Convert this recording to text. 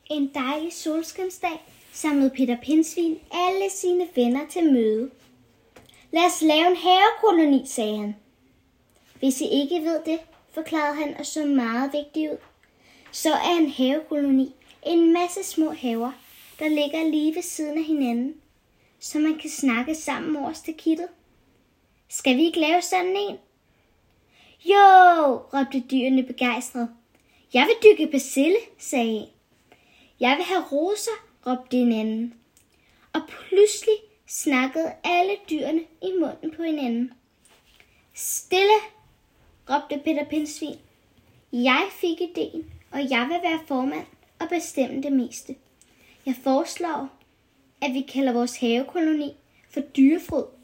En dejlig solskinsdag samlede Peter Pindsvin alle sine venner til møde. Lad os lave en havekoloni, sagde han. Hvis I ikke ved det, forklarede han og så meget vigtig ud, så er en havekoloni en masse små haver, der ligger lige ved siden af hinanden, så man kan snakke sammen over stakittet. Skal vi ikke lave sådan en? Jo, råbte dyrene begejstret. Jeg vil dyrke persille, sagde en. Jeg vil have roser, råbte en anden. Og pludselig snakkede alle dyrene i munden på hinanden. Stille, råbte Peter Pindsvin. Jeg fik idéen, og jeg vil være formand og bestemme det meste. Jeg foreslår, at vi kalder vores havekoloni for Dyrefryd.